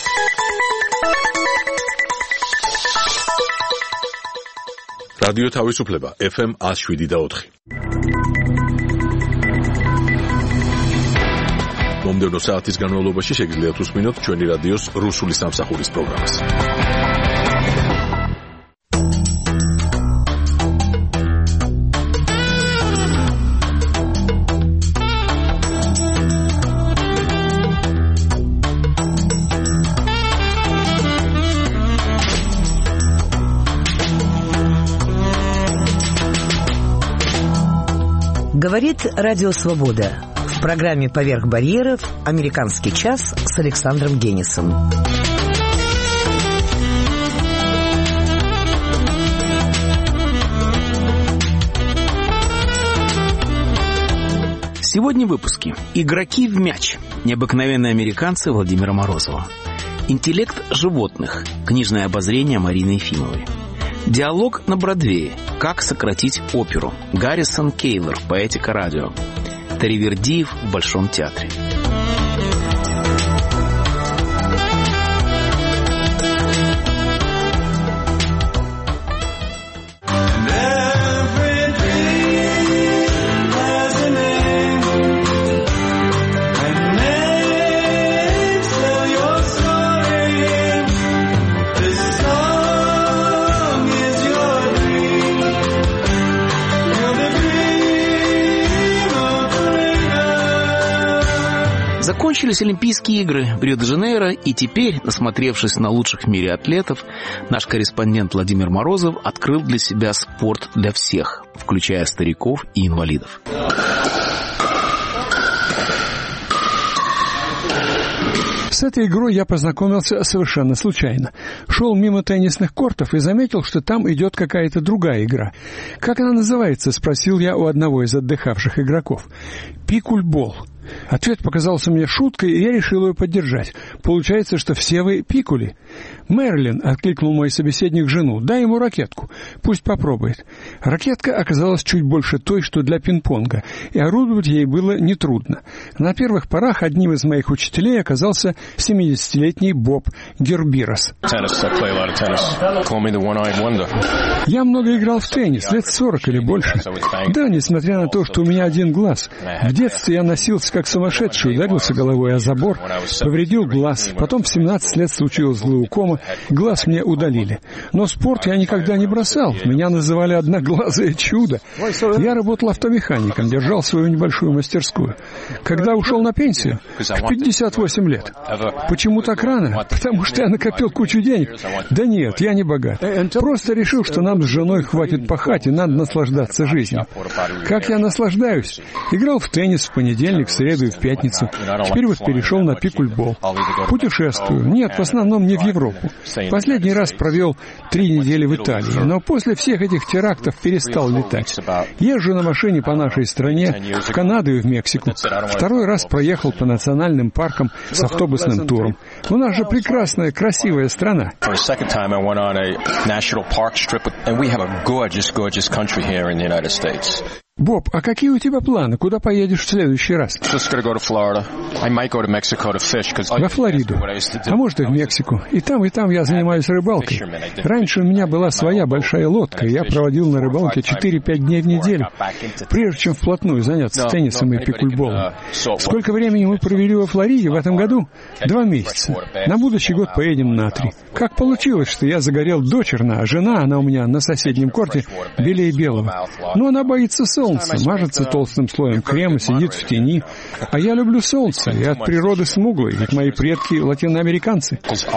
რადიო თავისუფლება FM 107.4. მომდევნო საათის განმავლობაში შეგიძლიათ უსმინოთ ჩვენი რადიოს რუსული სამსახურის პროგრამას. Говорит Радио Свобода. В программе «Поверх барьеров» «Американский час» с Александром Генисом. Сегодня в выпуске. Игроки в мяч. Необыкновенные американцы Владимира Морозова. Интеллект животных. Книжное обозрение Марины Ефимовой. Диалог на Бродвее. Как сократить оперу. Гаррисон Кейлор, поэтика радио. Таривердиев в Большом театре. Закончились Олимпийские игры в Рио-де-Жанейро, и теперь, насмотревшись на лучших в мире атлетов, наш корреспондент Владимир Морозов открыл для себя спорт для всех, включая стариков и инвалидов. С этой игрой я познакомился совершенно случайно. Шел мимо теннисных кортов и заметил, что там идет какая-то другая игра. «Как она называется?» — спросил я у одного из отдыхавших игроков. «Пикульбол». Ответ показался мне шуткой, и я решил ее поддержать. Получается, что все вы пикули. «Мэрилин», — откликнул мой собеседник жену, — «дай ему ракетку, пусть попробует». Ракетка оказалась чуть больше той, что для пинг-понга, и орудовать ей было нетрудно. На первых порах одним из моих учителей оказался 70-летний Боб Гербирос. Я много играл в теннис, лет 40 или больше. Да, несмотря на то, что у меня один глаз. В детстве я носился как сумасшедший, ударился головой о забор, повредил глаз. Потом в 17 лет случилась глаукома, глаз мне удалили. Но спорт я никогда не бросал. Меня называли «одноглазое чудо». Я работал автомехаником, держал свою небольшую мастерскую. Когда ушел на пенсию? В 58 лет. Почему так рано? Потому что я накопил кучу денег. Да нет, я не богат. Просто решил, что нам с женой хватит пахать, и надо наслаждаться жизнью. Как я наслаждаюсь? Играл в теннис в понедельник, в среду и в пятницу. Теперь вот перешел на пикульбол. Путешествую. Нет, в основном не в Европу. Последний раз провел 3 недели в Италии, но после всех этих терактов перестал летать. Езжу на машине по нашей стране, в Канаду и в Мексику. Второй раз проехал по национальным паркам с автобусным туром. У нас же прекрасная, красивая страна. Боб, а какие у тебя планы? Куда поедешь в следующий раз? Во Флориду. А может и в Мексику. И там я занимаюсь рыбалкой. Раньше у меня была своя большая лодка, и я проводил на рыбалке 4-5 дней в неделю, прежде чем вплотную заняться теннисом и пикульболом. Сколько времени мы провели во Флориде в этом году? 2 месяца. На будущий год поедем на 3. Как получилось, что я загорел дочерно, а жена, она у меня на соседнем корте белее белого. Но она боится солнца, мажется толстым слоем крема, сидит в тени. А я люблю солнце, и от природы смуглый, ведь мои предки латиноамериканцы.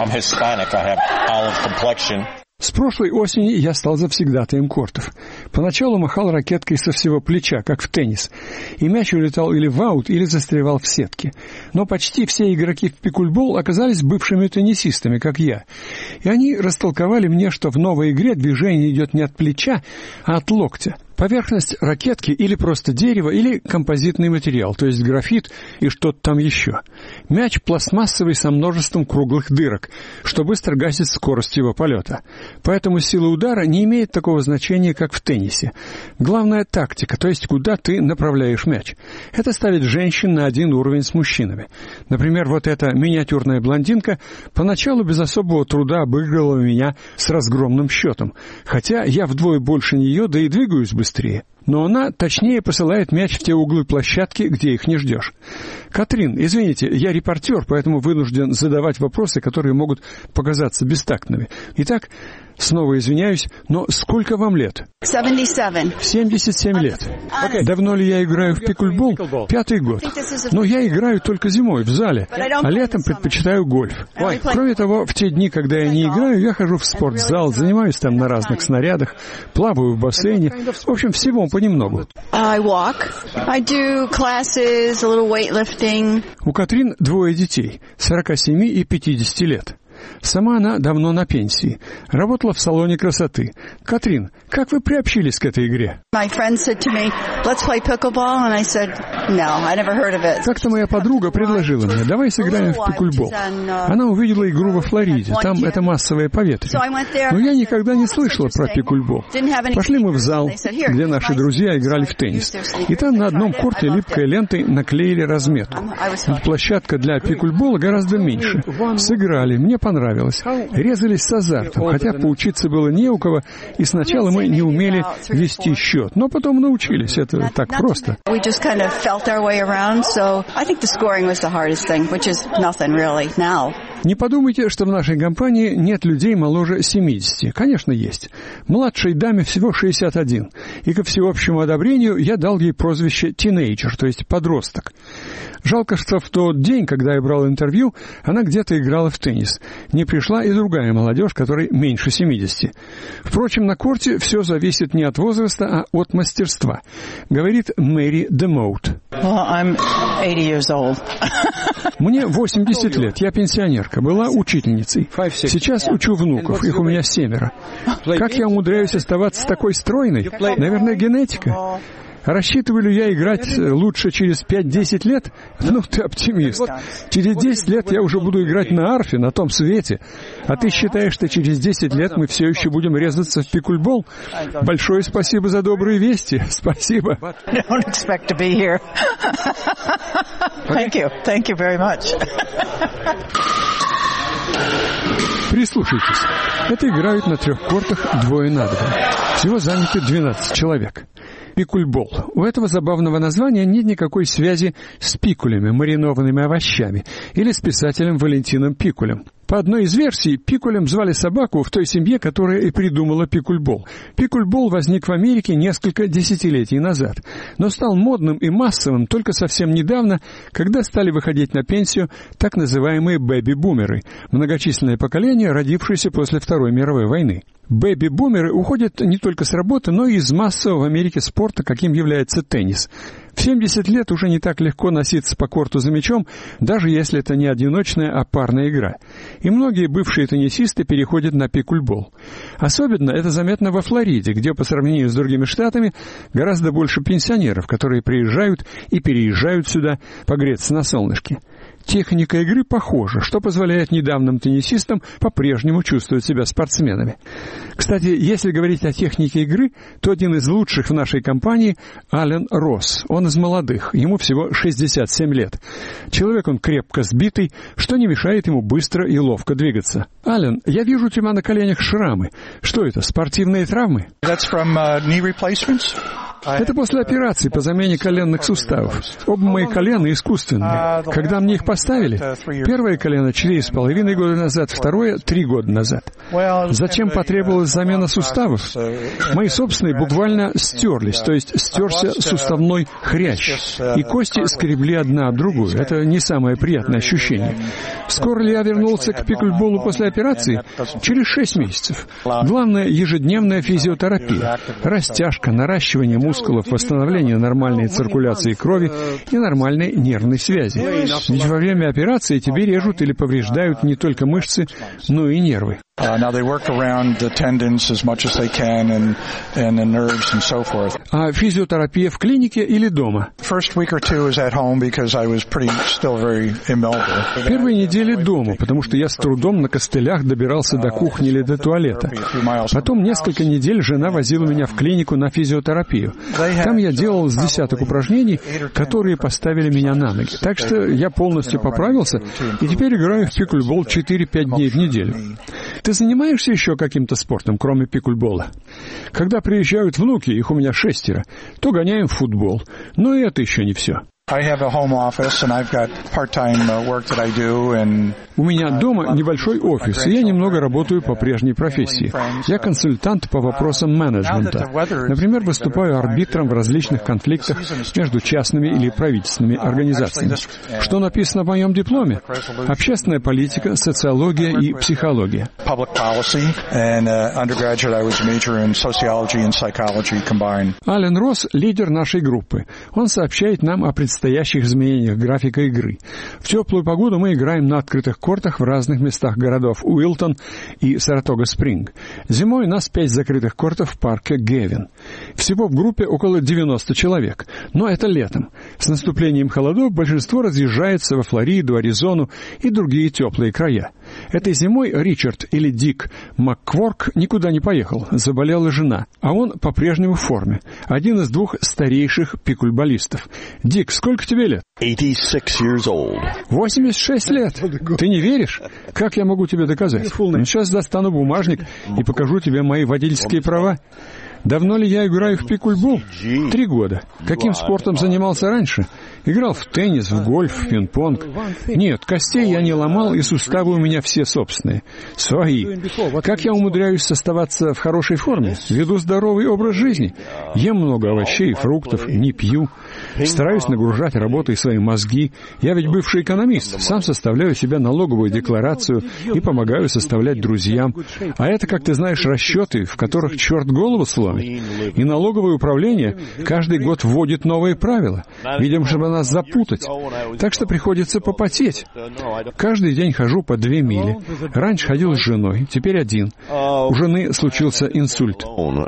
С прошлой осени я стал завсегдатаем кортов. Поначалу махал ракеткой со всего плеча, как в теннис, и мяч улетал или в аут, или застревал в сетке. Но почти все игроки в пикульбол оказались бывшими теннисистами, как я. И они растолковали мне, что в новой игре движение идет не от плеча, а от локтя. Поверхность ракетки или просто дерево, или композитный материал, то есть графит и что-то там еще. Мяч пластмассовый со множеством круглых дырок, что быстро гасит скорость его полета. Поэтому сила удара не имеет такого значения, как в теннисе. Главная тактика, то есть куда ты направляешь мяч. Это ставит женщин на один уровень с мужчинами. Например, вот эта миниатюрная блондинка поначалу без особого труда обыгрывала меня с разгромным счетом, хотя я вдвое больше нее, да и двигаюсь быстрее. Но она точнее посылает мяч в те углы площадки, где их не ждешь. Катрин, извините, я репортер, поэтому вынужден задавать вопросы, которые могут показаться бестактными. Итак, снова извиняюсь, но сколько вам лет? 77. 77 лет. Давно ли я играю в пикклбол? 5-й год. Но я играю только зимой, в зале, а летом предпочитаю гольф. Кроме того, в те дни, когда я не играю, я хожу в спортзал, занимаюсь там на разных снарядах, плаваю в бассейне, в общем, всего понемногу. У Катрин 2 детей, 47 и 50 лет. Сама она давно на пенсии. Работала в салоне красоты. Катрин, как вы приобщились к этой игре? Как-то моя подруга предложила мне, давай сыграем в пикклбол. Она увидела игру во Флориде, там это массовое поветрие. Но я никогда не слышала про пикклбол. Пошли мы в зал, где наши друзья играли в теннис. И там на одном корте липкой лентой наклеили разметку. Ведь площадка для пикклбола гораздо меньше. Сыграли, мне понравилось. Резались с азартом, хотя поучиться было не у кого, и сначала мы не умели вести счет, но потом научились, это так просто. Не подумайте, что в нашей компании нет людей моложе 70. Конечно, есть. Младшей даме всего 61. И ко всеобщему одобрению я дал ей прозвище «тинейджер», то есть «подросток». Жалко, что в тот день, когда я брал интервью, она где-то играла в теннис. Не пришла и другая молодежь, которой меньше 70. Впрочем, на корте все зависит не от возраста, а от мастерства, говорит Мэри Демоут. Мне 80 лет, я пенсионерка, была учительницей. Сейчас учу внуков, их у меня 7. Как я умудряюсь оставаться такой стройной? Наверное, генетика. Рассчитываю ли я играть лучше через 5-10 лет? Ну, ты оптимист. Через 10 лет я уже буду играть на арфе, на том свете. А ты считаешь, что через 10 лет мы все еще будем резаться в пикклбол? Большое спасибо за добрые вести. Спасибо. Прислушайтесь. Это играют на 3 кортах 2 на 2. Всего заняты 12 человек. Пикклбол. У этого забавного названия нет никакой связи с пиккулями, маринованными овощами, или с писателем Валентином Пиккулем. По одной из версий, Пиккулем звали собаку в той семье, которая и придумала пикклбол. Пикклбол возник в Америке несколько десятилетий назад, но стал модным и массовым только совсем недавно, когда стали выходить на пенсию так называемые бэби-бумеры, многочисленное поколение, родившееся после Второй мировой войны. Бэби-бумеры уходят не только с работы, но и из массового в Америке спорта, каким является теннис. В 70 лет уже не так легко носиться по корту за мячом, даже если это не одиночная, а парная игра. И многие бывшие теннисисты переходят на пикклбол. Особенно это заметно во Флориде, где по сравнению с другими штатами гораздо больше пенсионеров, которые приезжают и переезжают сюда погреться на солнышке. Техника игры похожа, что позволяет недавним теннисистам по-прежнему чувствовать себя спортсменами. Кстати, если говорить о технике игры, то один из лучших в нашей компании – Ален Росс. Он из молодых, ему всего 67 лет. Человек он крепко сбитый, что не мешает ему быстро и ловко двигаться. Ален, я вижу у тебя на коленях шрамы. Что это, спортивные травмы? Это после операции по замене коленных суставов. Оба мои колена искусственные. Когда мне их поставили, первое колено 4,5 года назад, второе 3 года назад. Зачем потребовалась замена суставов? Мои собственные буквально стерлись, то есть стерся суставной хрящ, и кости скребли одна об другую. Это не самое приятное ощущение. Скоро ли я вернулся к пикклболу после операции? Через 6 месяцев. Главное — ежедневная физиотерапия, растяжка, наращивание мускулов, восстановление нормальной циркуляции крови и нормальной нервной связи. Ведь во время операции тебе режут или повреждают не только мышцы, но и нервы. Now they work around the tendons as much as they can and the nerves and so forth. А физиотерапия в клинике или дома? First week or two was at home because I was still very immobile. Первые недели дома, потому что я с трудом на костылях добирался до кухни или до туалета. Потом несколько недель жена возила меня в клинику на физиотерапию. Там я делал с десяток упражнений, которые поставили меня на ноги. Так что я полностью поправился и теперь играю в пиклбол 4-5 дней в неделю. Ты занимаешься еще каким-то спортом, кроме пиклбола? Когда приезжают внуки, их у меня 6, то гоняем в футбол. Но и это еще не все. I have a home office and I've got part-time work that I do and У меня дома небольшой офис, и я немного работаю по прежней профессии. Я консультант по вопросам менеджмента. Например, выступаю арбитром в различных конфликтах между частными или правительственными организациями. Что написано в моем дипломе? Общественная политика, социология и психология. Ален Росс — лидер нашей группы. Он сообщает нам о предстоящих изменениях графика игры. В теплую погоду мы играем на открытых кортах в разных местах городов Уилтон и Саратога-Спринг. Зимой у нас 5 закрытых кортов в парке Гевин. Всего в группе около 90 человек. Но это летом. С наступлением холодов большинство разъезжается во Флориду, Аризону и другие теплые края. Этой зимой Ричард или Дик МакКворк никуда не поехал. Заболела жена. А он по-прежнему в форме. Один из 2 старейших пикульболистов. Дик, сколько тебе лет? 86 years old. 86 лет. Ты не веришь? Как я могу тебе доказать? Сейчас достану бумажник и покажу тебе мои водительские права. Давно ли я играю в пикульбол? 3 года. Каким спортом занимался раньше? Играл в теннис, в гольф, в пинг-понг. Нет, костей я не ломал, и суставы у меня все собственные. Свои. Как я умудряюсь оставаться в хорошей форме? Веду здоровый образ жизни. Ем много овощей и фруктов, не пью. Стараюсь нагружать работой свои мозги. Я ведь бывший экономист. Сам составляю себе налоговую декларацию и помогаю составлять друзьям. А это, как ты знаешь, расчеты, в которых черт голову сломит. И налоговое управление каждый год вводит новые правила. Видимо, чтобы нас запутать. Так что приходится попотеть. Каждый день хожу по 2 мили. Раньше ходил с женой, теперь один. У жены случился инсульт.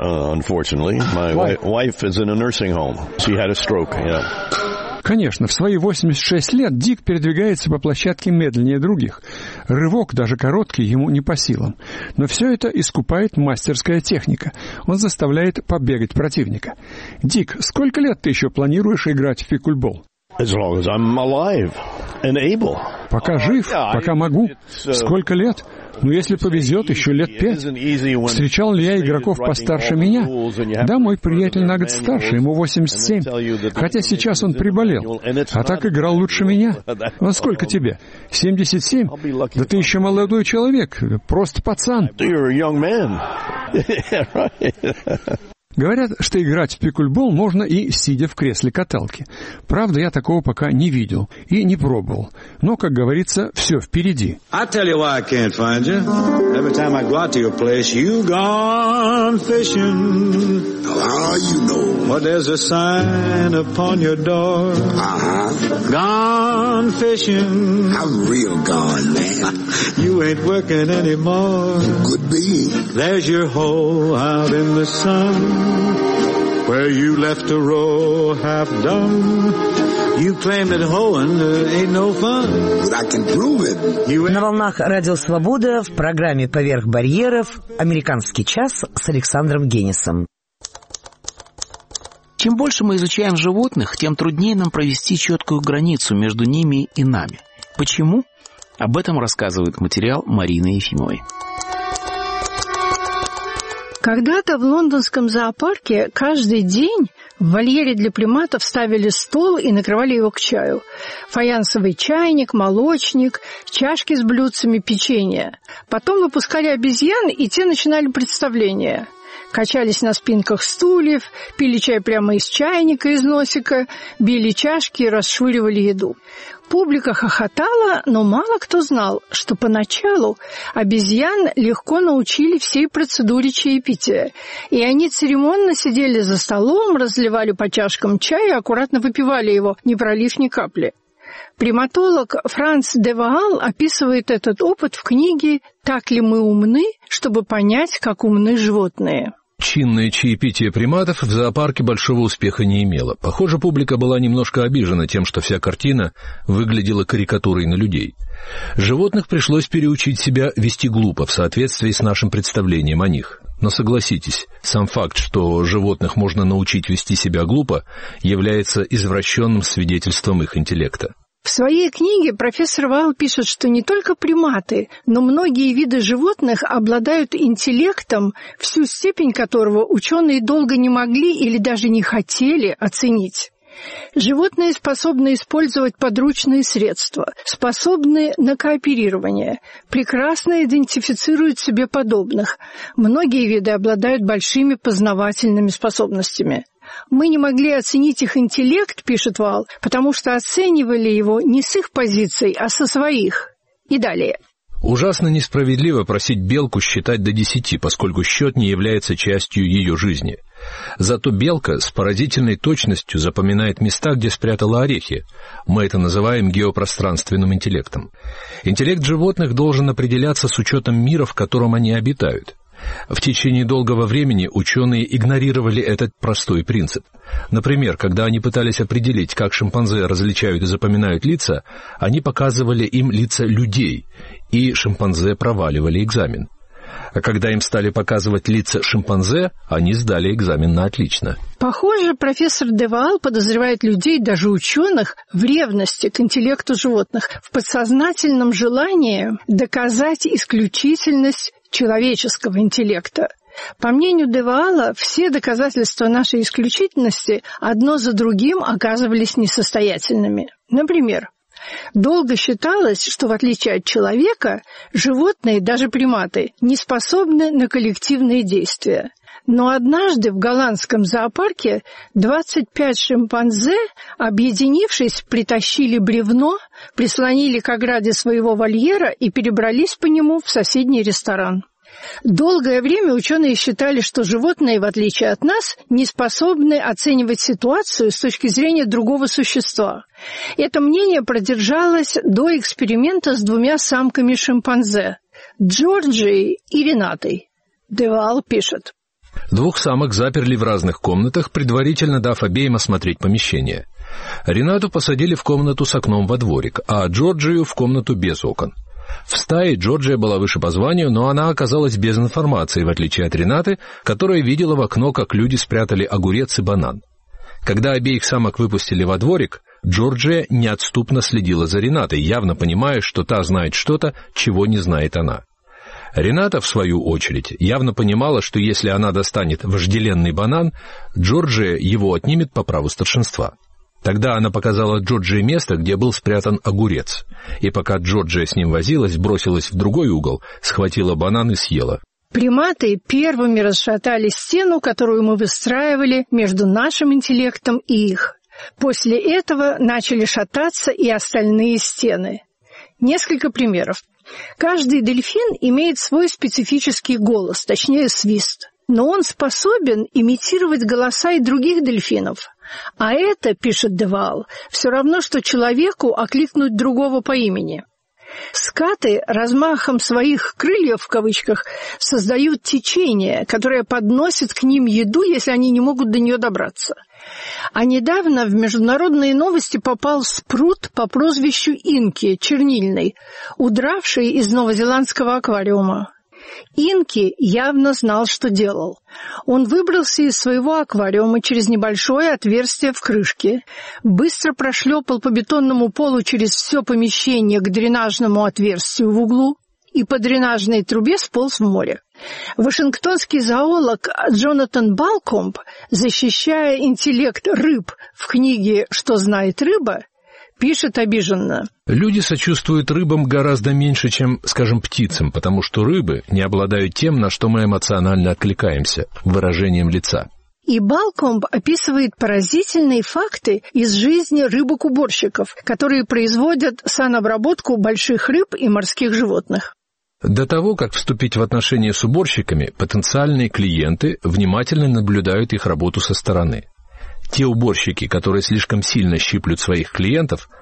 Конечно, в свои 86 лет Дик передвигается по площадке медленнее других. Рывок, даже короткий, ему не по силам. Но все это искупает мастерская техника. Он заставляет побегать противника. Дик, сколько лет ты еще планируешь играть в пикульбол? As long as I'm alive and able. Пока жив, пока могу. Сколько лет? Ну, если повезет, еще лет 5. Встречал ли я игроков постарше меня? Да, мой приятель на год старше, ему 87. Хотя сейчас он приболел. А так играл лучше меня. Ну, сколько тебе? 77? Да ты еще молодой человек, просто пацан. Говорят, что играть в пикульбол можно и сидя в кресле каталки. Правда, я такого пока не видел и не пробовал. Но, как говорится, все впереди. Where you left a row half done, you claim that hoeing ain't no fun. But I can prove it. На волнах Радио Свобода в программе «Поверх барьеров» «Американский час» с Александром Генисом. Чем больше мы изучаем животных, тем труднее нам провести четкую границу между ними и нами. Почему? Об этом рассказывает материал Марины Ефимовой. Когда-то в лондонском зоопарке каждый день в вольере для приматов ставили стол и накрывали его к чаю. Фаянсовый чайник, молочник, чашки с блюдцами, печенье. Потом выпускали обезьян, и те начинали представление. Качались на спинках стульев, пили чай прямо из чайника, из носика, били чашки и расшвыривали еду. Публика хохотала, но мало кто знал, что поначалу обезьян легко научили всей процедуре чаепития, и они церемонно сидели за столом, разливали по чашкам чай и аккуратно выпивали его, не пролив ни капли. Приматолог Франц де Ваал описывает этот опыт в книге «Так ли мы умны, чтобы понять, как умны животные?». Чинное чаепитие приматов в зоопарке большого успеха не имело. Похоже, публика была немножко обижена тем, что вся картина выглядела карикатурой на людей. Животных пришлось переучить себя вести глупо в соответствии с нашим представлением о них. Но согласитесь, сам факт, что животных можно научить вести себя глупо, является извращенным свидетельством их интеллекта. В своей книге профессор Ваал пишет, что не только приматы, но многие виды животных обладают интеллектом, всю степень которого ученые долго не могли или даже не хотели оценить. Животные способны использовать подручные средства, способны на кооперирование, прекрасно идентифицируют себе подобных. Многие виды обладают большими познавательными способностями. Мы не могли оценить их интеллект, пишет Ваал, потому что оценивали его не с их позиций, а со своих. И далее. Ужасно несправедливо просить белку считать до 10, поскольку счет не является частью ее жизни. Зато белка с поразительной точностью запоминает места, где спрятала орехи. Мы это называем геопространственным интеллектом. Интеллект животных должен определяться с учетом мира, в котором они обитают. В течение долгого времени ученые игнорировали этот простой принцип. Например, когда они пытались определить, как шимпанзе различают и запоминают лица, они показывали им лица людей, и шимпанзе проваливали экзамен. А когда им стали показывать лица шимпанзе, они сдали экзамен на отлично. Похоже, профессор де Ваал подозревает людей, даже ученых, в ревности к интеллекту животных, в подсознательном желании доказать исключительность человеческого интеллекта. По мнению де Ваала, все доказательства нашей исключительности одно за другим оказывались несостоятельными. Например, долго считалось, что в отличие от человека, животные, даже приматы, не способны на коллективные действия. Но однажды в голландском зоопарке 25 шимпанзе, объединившись, притащили бревно, прислонили к ограде своего вольера и перебрались по нему в соседний ресторан. Долгое время ученые считали, что животные, в отличие от нас, не способны оценивать ситуацию с точки зрения другого существа. Это мнение продержалось до эксперимента с 2 самками шимпанзе – Джорджией и Ренатой. Де Ваал пишет. 2 самок заперли в разных комнатах, предварительно дав обеим осмотреть помещение. Ренату посадили в комнату с окном во дворик, а Джорджию в комнату без окон. В стае Джорджия была выше по званию, но она оказалась без информации, в отличие от Ренаты, которая видела в окно, как люди спрятали огурец и банан. Когда обеих самок выпустили во дворик, Джорджия неотступно следила за Ренатой, явно понимая, что та знает что-то, чего не знает она. Рената, в свою очередь, явно понимала, что если она достанет вожделенный банан, Джорджия его отнимет по праву старшинства. Тогда она показала Джорджии место, где был спрятан огурец, и пока Джорджия с ним возилась, бросилась в другой угол, схватила банан и съела. Приматы первыми расшатали стену, которую мы выстраивали между нашим интеллектом и их. После этого начали шататься и остальные стены. Несколько примеров. Каждый дельфин имеет свой специфический голос, точнее свист. Но он способен имитировать голоса и других дельфинов. А это, пишет де Ваал, все равно, что человеку окликнуть другого по имени. Скаты размахом своих «крыльев» в кавычках создают течение, которое подносит к ним еду, если они не могут до нее добраться. А недавно в международные новости попал спрут по прозвищу Инки, чернильный, удравший из новозеландского аквариума. Инки явно знал, что делал. Он выбрался из своего аквариума через небольшое отверстие в крышке, быстро прошлепал по бетонному полу через все помещение к дренажному отверстию в углу и по дренажной трубе сполз в море. Вашингтонский зоолог Джонатан Балкомб, защищая интеллект рыб в книге «Что знает рыба», пишет обиженно. Люди сочувствуют рыбам гораздо меньше, чем, скажем, птицам, потому что рыбы не обладают тем, на что мы эмоционально откликаемся, выражением лица. И Балкомб описывает поразительные факты из жизни рыбок-уборщиков, которые производят санобработку больших рыб и морских животных. До того, как вступить в отношения с уборщиками, потенциальные клиенты внимательно наблюдают их работу со стороны. Те уборщики, которые слишком сильно щиплют своих клиентов,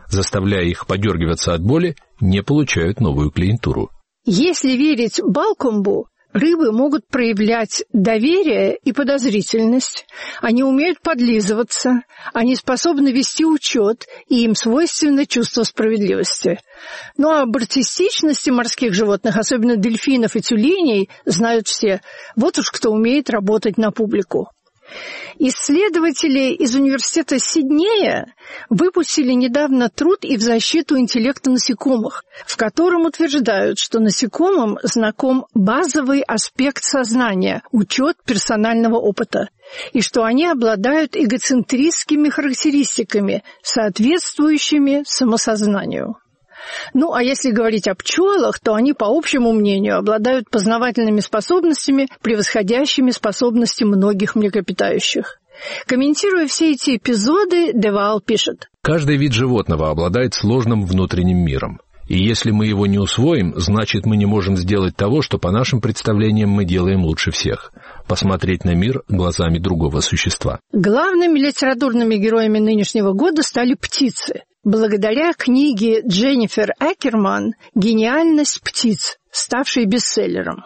заставляя их подергиваться от боли, не получают новую клиентуру. Если верить Балкомбу, рыбы могут проявлять доверие и подозрительность, они умеют подлизываться, они способны вести учет, и им свойственно чувство справедливости. Ну а об артистичности морских животных, особенно дельфинов и тюленей, знают все. Вот уж кто умеет работать на публику. Исследователи из университета Сиднея выпустили недавно труд и в защиту интеллекта насекомых, в котором утверждают, что насекомым знаком базовый аспект сознания – учет персонального опыта, и что они обладают эгоцентристскими характеристиками, соответствующими самосознанию. Ну, а если говорить о пчелах, то они, по общему мнению, обладают познавательными способностями, превосходящими способности многих млекопитающих. Комментируя все эти эпизоды, де Ваал пишет: «Каждый вид животного обладает сложным внутренним миром. И если мы его не усвоим, значит, мы не можем сделать того, что по нашим представлениям мы делаем лучше всех – посмотреть на мир глазами другого существа». Главными литературными героями нынешнего года стали птицы. Благодаря книге Дженнифер Акерман «Гениальность птиц», ставшей бестселлером.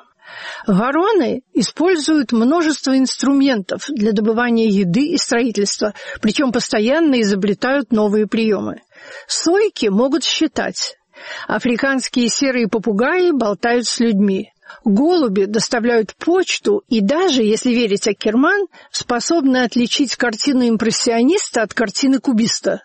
Вороны используют множество инструментов для добывания еды и строительства, причем постоянно изобретают новые приемы. Сойки могут считать. Африканские серые попугаи болтают с людьми. Голуби доставляют почту и даже, если верить Акерман, способны отличить картину импрессиониста от картины кубиста.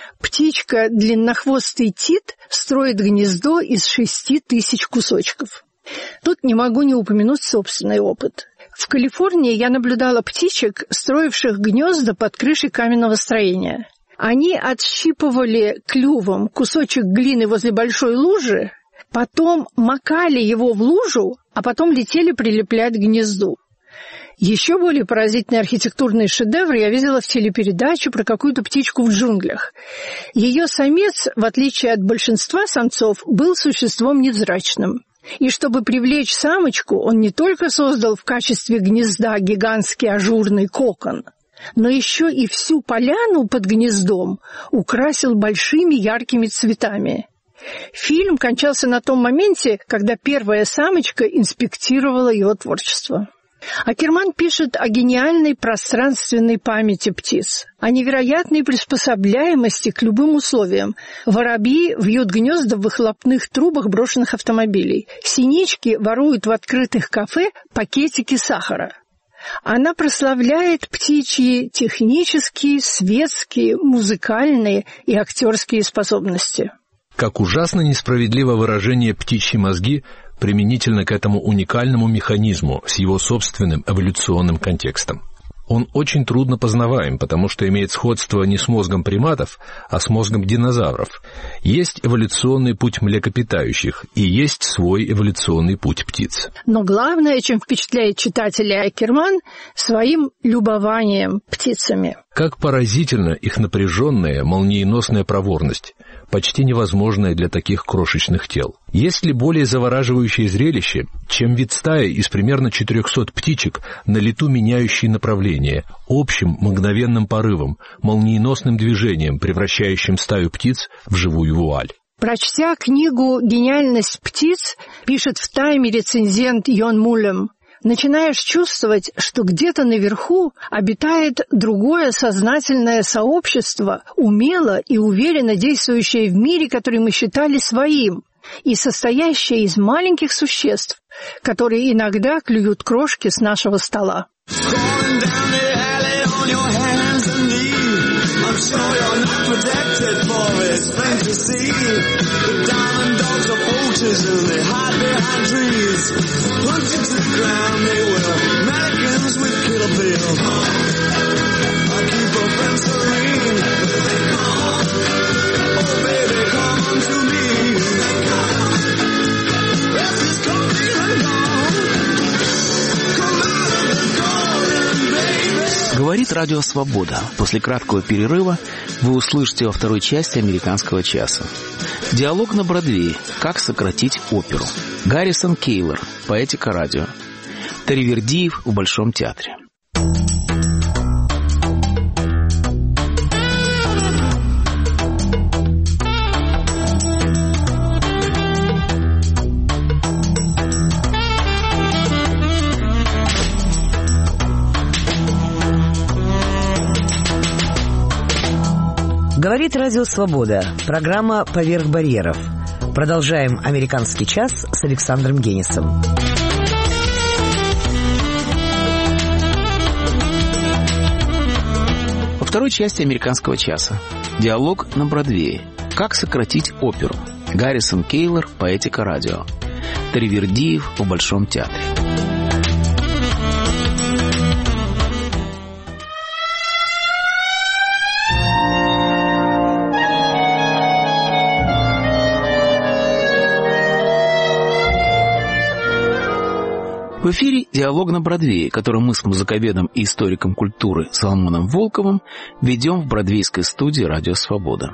Птичка длиннохвостый тит строит гнездо из 6000 кусочков. Тут не могу не упомянуть собственный опыт. В Калифорнии я наблюдала птичек, строивших гнезда под крышей каменного строения. Они отщипывали клювом кусочек глины возле большой лужи, потом макали его в лужу, а потом летели прилеплять к гнезду. Еще более поразительный архитектурный шедевр я видела в телепередаче про какую-то птичку в джунглях. Ее самец, в отличие от большинства самцов, был существом невзрачным. И чтобы привлечь самочку, он не только создал в качестве гнезда гигантский ажурный кокон, но еще и всю поляну под гнездом украсил большими яркими цветами. Фильм кончался на том моменте, когда первая самочка инспектировала его творчество. Акерман пишет о гениальной пространственной памяти птиц, о невероятной приспособляемости к любым условиям. Воробьи вьют гнезда в выхлопных трубах брошенных автомобилей. Синички воруют в открытых кафе пакетики сахара. Она прославляет птичьи технические, светские, музыкальные и актерские способности. Как ужасно несправедливо выражение «птичьи мозги» применительно к этому уникальному механизму с его собственным эволюционным контекстом. Он очень трудно познаваем, потому что имеет сходство не с мозгом приматов, а с мозгом динозавров. Есть эволюционный путь млекопитающих и есть свой эволюционный путь птиц. Но главное, чем впечатляет читателя Акерман, своим любованием птицами. Как поразительна их напряженная, молниеносная проворность, почти невозможная для таких крошечных тел. Есть ли более завораживающее зрелище, чем вид стаи из примерно 400 птичек, на лету меняющие направление, общим мгновенным порывом, молниеносным движением, превращающим стаю птиц в живую вуаль? Прочтя книгу «Гениальность птиц», пишет в «Тайме» рецензент Йон Мулем, начинаешь чувствовать, что где-то наверху обитает другое сознательное сообщество, умело и уверенно действующее в мире, который мы считали своим, и состоящее из маленьких существ, которые иногда клюют крошки с нашего стола. Говорит Радио Свобода. После краткого перерыва вы услышите во второй части «Американского часа». Диалог на Бродвее. Как сократить оперу. Гаррисон Кейлор. Поэтика радио. Таривердиев в Большом театре. Говорит Радио Свобода. Программа «Поверх барьеров». Продолжаем «Американский час» с Александром Генисом. Во второй части «Американского часа» диалог на Бродвее. Как сократить оперу? Гаррисон Кейлор, «Поэтика радио». Таривердиев в Большом театре. В эфире «Диалог на Бродвее», который мы с музыковедом и историком культуры Соломоном Волковым ведем в бродвейской студии «Радио Свобода».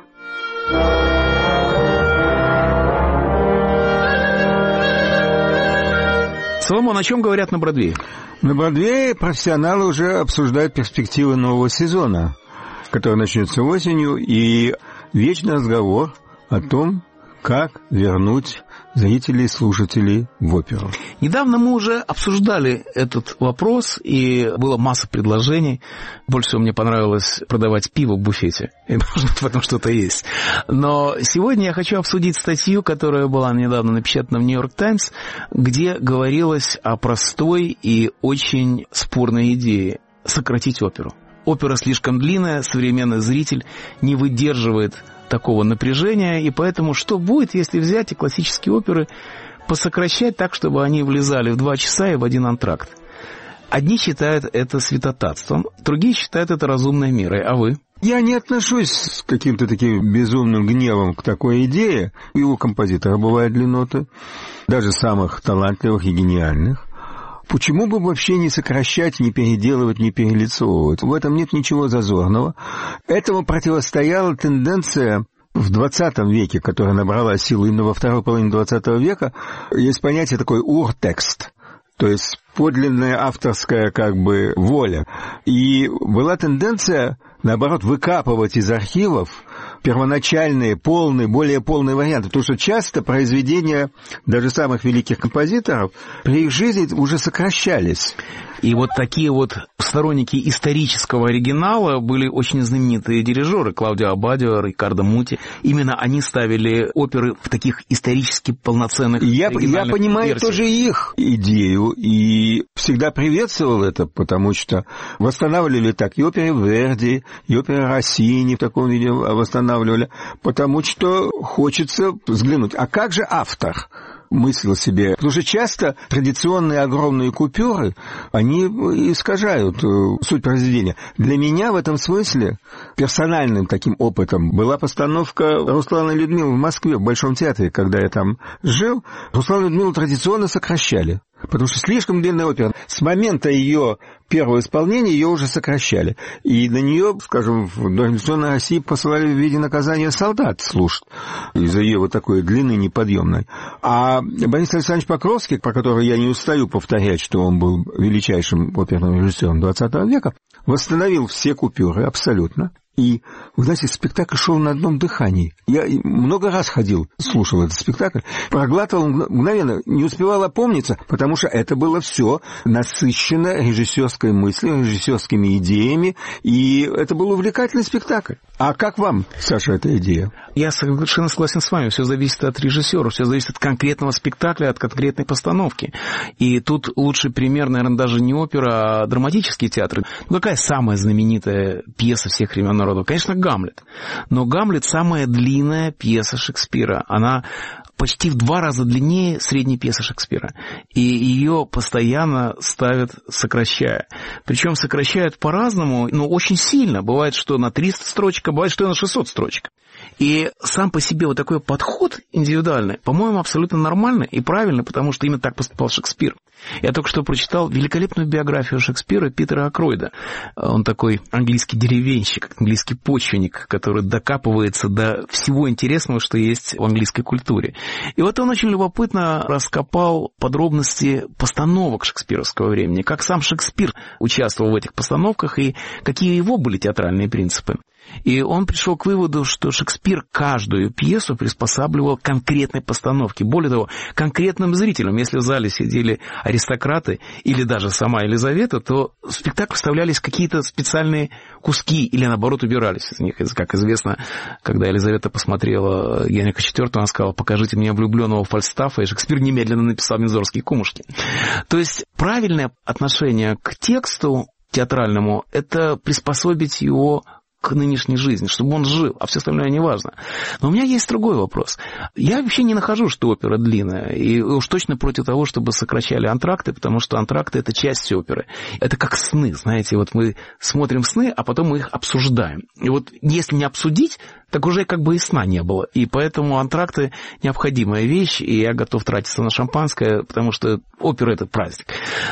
Соломон, о чем говорят на Бродвее? На Бродвее профессионалы уже обсуждают перспективы нового сезона, который начнется осенью, и вечный разговор о том, как вернуть зрителей и слушателей в оперу. Недавно мы уже обсуждали этот вопрос, и была масса предложений. Больше всего мне понравилось продавать пиво в буфете. И должно в этом что-то есть. Но сегодня я хочу обсудить статью, которая была недавно напечатана в «Нью-Йорк Таймс», где говорилось о простой и очень спорной идее – сократить оперу. Опера слишком длинная, современный зритель не выдерживает такого напряжения, и поэтому что будет, если взять и классические оперы посокращать так, чтобы они влезали в 2 часа и в один антракт? Одни считают это святотатством, другие считают это разумной мерой, а вы? Я не отношусь с каким-то таким безумным гневом к такой идее. И у композитора бывают длинноты, даже самых талантливых и гениальных. Почему бы вообще не сокращать, не переделывать, не перелицовывать? В этом нет ничего зазорного. Этому противостояла тенденция в 20 веке, которая набрала силу именно во второй половине 20 века. Есть понятие такой уртекст, то есть подлинная авторская как бы воля. И была тенденция, наоборот, выкапывать из архивов первоначальные, полные, более полные варианты. Потому что часто произведения даже самых великих композиторов при их жизни уже сокращались. И вот такие вот сторонники исторического оригинала были очень знаменитые дирижеры. Клаудио Аббадио, Риккардо Мути. Именно они ставили оперы в таких исторически полноценных оригинальных Я понимаю версиях. тоже их идею и всегда приветствовал это, потому что восстанавливали так и оперы Верди, и оперы Россини в таком виде восстанавливали, потому что хочется взглянуть. А как же автор мыслил себе? Потому что часто традиционные огромные купюры, они искажают суть произведения. Для меня в этом смысле персональным таким опытом была постановка Руслана и Людмилы в Москве, в Большом театре, когда я там жил. Руслана и Людмилу традиционно сокращали, потому что слишком длинная опера. С момента ее первого исполнения ее уже сокращали. И на нее, скажем, в дореволюционной России посылали в виде наказания солдат слушать из-за ее вот такой длины неподъемной. А Борис Александрович Покровский, про которого я не устаю повторять, что он был величайшим оперным режиссером XX века, восстановил все купюры абсолютно. И, вы знаете, спектакль шел на одном дыхании. Я много раз ходил, слушал этот спектакль, проглатывал мгновенно, не успевал опомниться, потому что это было все насыщено режиссерской мыслью, режиссерскими идеями, и это был увлекательный спектакль. А как вам, Саша, эта идея? Я совершенно согласен с вами. Все зависит от режиссера, все зависит от конкретного спектакля, от конкретной постановки. И тут лучший пример, наверное, даже не опера, а драматический театр. Ну, какая самая знаменитая пьеса всех времен народов? Конечно, «Гамлет». Но «Гамлет» — самая длинная пьеса Шекспира. Она почти в 2 раза длиннее средней пьесы Шекспира. И ее постоянно ставят, сокращая. Причем сокращают по-разному, но очень сильно. Бывает, что на 300 строчек, а бывает, что и на 600 строчек. И сам по себе вот такой подход индивидуальный, по-моему, абсолютно нормальный и правильный, потому что именно так поступал Шекспир. Я только что прочитал великолепную биографию Шекспира Питера Акройда. Он такой английский деревенщик, английский почвенник, который докапывается до всего интересного, что есть в английской культуре. И вот он очень любопытно раскопал подробности постановок шекспировского времени, как сам Шекспир участвовал в этих постановках и какие его были театральные принципы. И он пришел к выводу, что Шекспир каждую пьесу приспосабливал к конкретной постановке. Более того, конкретным зрителям. Если в зале сидели аристократы или даже сама Елизавета, то в спектакль вставлялись какие-то специальные куски или, наоборот, убирались из них. Как известно, когда Елизавета посмотрела Генриха IV, она сказала: «Покажите мне влюбленного Фальстафа», и Шекспир немедленно написал «Виндзорские кумушки». То есть правильное отношение к тексту театральному – это приспособить его к нынешней жизни, чтобы он жил, а все остальное не важно. Но у меня есть другой вопрос. Я вообще не нахожу, что опера длинная, и уж точно против того, чтобы сокращали антракты, потому что антракты – это часть оперы. Это как сны, знаете, вот мы смотрим сны, а потом мы их обсуждаем. И вот если не обсудить, так уже как бы и сна не было. И поэтому антракты – необходимая вещь, и я готов тратиться на шампанское, потому что опера – это праздник.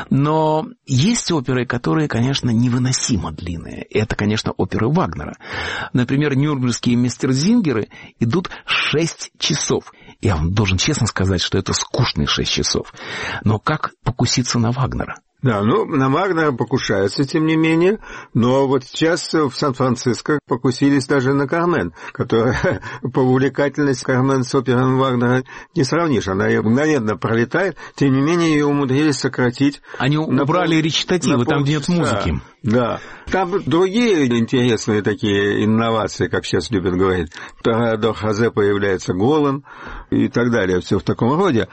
Но есть оперы, которые, конечно, невыносимо длинные. И это, конечно, оперы Вагнера. Например, нюрнбергские местерзингеры идут 6 часов. Я вам должен честно сказать, что это скучные 6 часов. Но как покуситься на Вагнера? Да, ну, на Вагнера покушаются, тем не менее, но вот сейчас в Сан-Франциско покусились даже на Кармен, которая по увлекательности Кармен с оперой Вагнера не сравнишь, она ее мгновенно пролетает, тем не менее ее умудрились сократить. Они убрали речитативы, там где нет музыки. Да, там другие интересные такие инновации, как сейчас любят говорить. Торадор Хозе появляется голым и так далее, все в таком роде.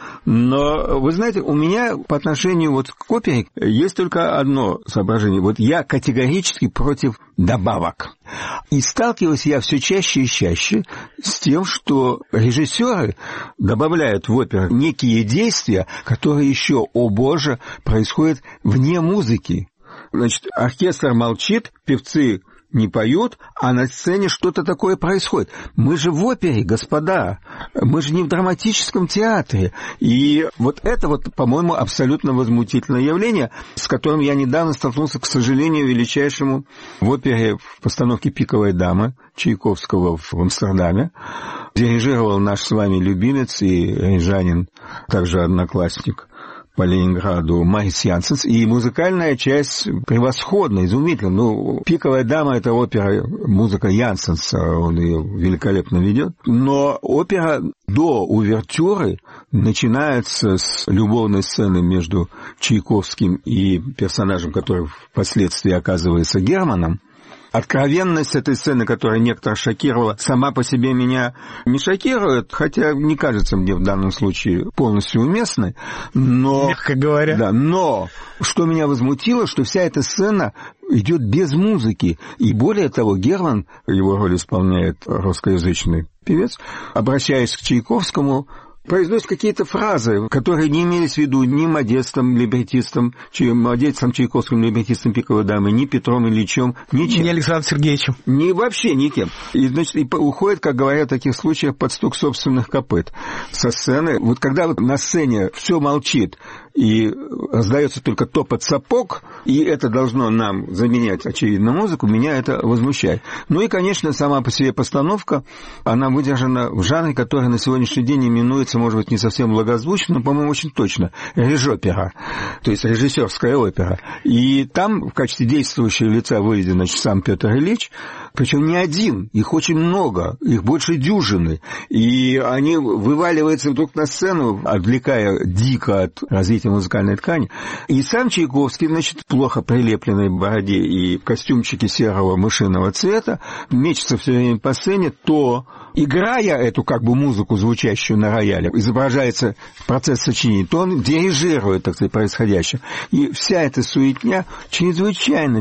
Но, вы знаете, у меня по отношению вот к опере есть только одно соображение. Вот я категорически против добавок. И сталкиваюсь я все чаще и чаще с тем, что режиссеры добавляют в оперу некие действия, которые еще, о боже, происходят вне музыки. Значит, оркестр молчит, певцы не поют, а на сцене что-то такое происходит. Мы же в опере, господа, мы же не в драматическом театре. И вот это вот, по-моему, абсолютно возмутительное явление, с которым я недавно столкнулся, к сожалению, величайшему в опере в постановке «Пиковая дама» Чайковского в Амстердаме. Дирижировал наш с вами любимец и рижанин, также одноклассник по Ленинграду Марис Янсенс, и музыкальная часть превосходна, изумительна. Ну, «Пиковая дама» — это опера, музыка Янсенса, он ее великолепно ведет. Но опера до увертюры начинается с любовной сцены между Чайковским и персонажем, который впоследствии оказывается Германом. Откровенность этой сцены, которая некоторых шокировала, сама по себе меня не шокирует, хотя не кажется мне в данном случае полностью уместной, но... Мягко говоря. Да, но что меня возмутило, что вся эта сцена идет без музыки. И более того, Герман, его роль исполняет русскоязычный певец, обращаясь к Чайковскому, произносит какие-то фразы, которые не имелись в виду ни Модестом, либретистом, Модестом, Чайковским, либретистом «Пиковой дамы», ни Петром Ильичем, ничем. Ни Александром Сергеевичем. Ни вообще никем. И, значит, и уходит, как говорят в таких случаях, под стук собственных копыт со сцены. Вот когда вот на сцене все молчит, и раздается только топот сапог, и это должно нам заменять, очевидно, музыку, меня это возмущает. Ну и, конечно, сама по себе постановка, она выдержана в жанре, который на сегодняшний день именуется, может быть, не совсем благозвучно, но, по-моему, очень точно, режопера, то есть режиссерская опера. И там в качестве действующего лица выведен, значит, сам Петр Ильич, причем не один, их очень много, их больше дюжины, и они вываливаются вдруг на сцену, отвлекая дико от развития музыкальной ткани. И сам Чайковский, значит, в плохо прилепленной бороде и костюмчике серого мышиного цвета, мечется все время по сцене, то, играя эту как бы музыку, звучащую на рояле, изображается процесс сочинения, то он дирижирует, так сказать, происходящее. И вся эта суетня чрезвычайно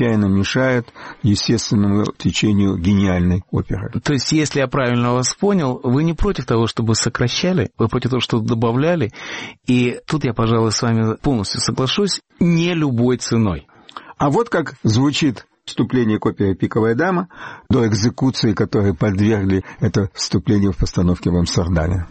мешает естественному течению гениальной оперы. То есть, если я правильно вас понял, вы не против того, чтобы сокращали, вы против того, чтобы добавляли, и тут я, пожалуй, с вами полностью соглашусь, не любой ценой. А вот как звучит вступление к опере «Пиковая дама» до экзекуции, которой подвергли это вступление в постановке в Амстердаме.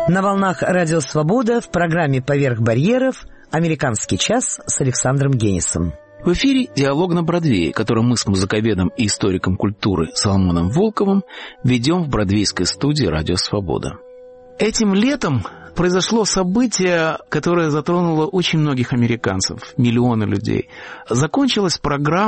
На волнах «Радио Свобода» в программе «Поверх барьеров» «Американский час» с Александром Генисом. В эфире «Диалог на Бродвее», который мы с музыковедом и историком культуры Соломоном Волковым ведем в бродвейской студии «Радио Свобода». Этим летом произошло событие, которое затронуло очень многих американцев, миллионы людей. Закончилась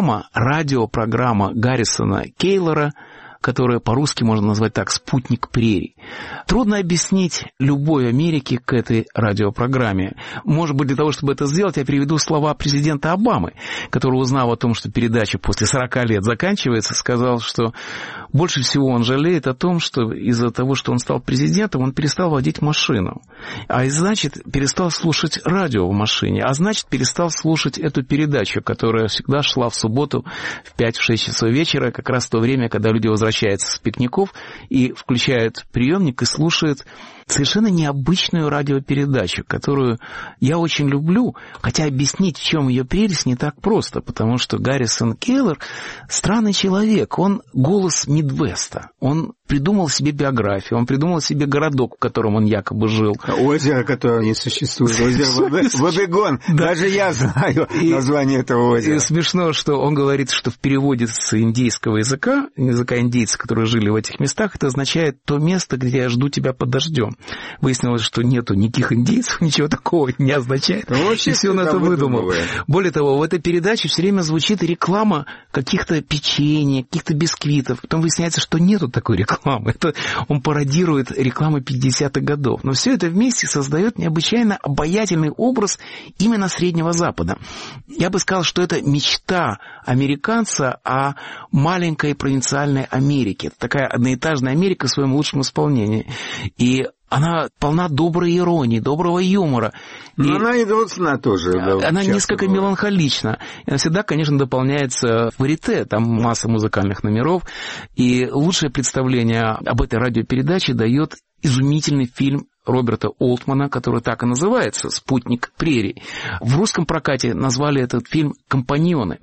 радиопрограмма Гаррисона Кейлора, которая по-русски можно назвать так «Спутник прерий». Трудно объяснить любой Америке к этой радиопрограмме. Может быть, для того, чтобы это сделать, я приведу слова президента Обамы, который, узнав о том, что передача после 40 лет заканчивается, сказал, что больше всего он жалеет о том, что из-за того, что он стал президентом, он перестал водить машину. А значит, перестал слушать радио в машине, а значит, перестал слушать эту передачу, которая всегда шла в субботу в 5-6 часов вечера, как раз в то время, когда люди возвращаются с пикников и включают приемник и слушают совершенно необычную радиопередачу, которую я очень люблю, хотя объяснить, в чем ее прелесть, не так просто, потому что Гаррисон Кейлор странный человек, он голос Мидвеста, он придумал себе биографию, он придумал себе городок, в котором он якобы жил. Озеро, которое не существует, озеро Вобегон, даже я знаю название этого озера. И смешно, что он говорит, что в переводе с индейского языка индейцев, которые жили в этих местах, это означает то место, где я жду тебя под дождем. Выяснилось, что нету никаких индейцев, ничего такого не означает. И все он это выдумал. Более того, в этой передаче все время звучит реклама каких-то печенья, каких-то бисквитов. Потом выясняется, что нету такой рекламы. Это он пародирует рекламу 50-х годов. Но все это вместе создает необычайно обаятельный образ именно Среднего Запада. Я бы сказал, что это мечта американца о маленькой провинциальной Америке. Это такая одноэтажная Америка в своем лучшем исполнении. И она полна доброй иронии, доброго юмора. Но она и грустна тоже. Она несколько меланхолична. И она всегда, конечно, дополняется варьете. Там масса музыкальных номеров. И лучшее представление об этой радиопередаче дает изумительный фильм Роберта Олтмана, который так и называется «Спутник прерий». В русском прокате назвали этот фильм «Компаньоны».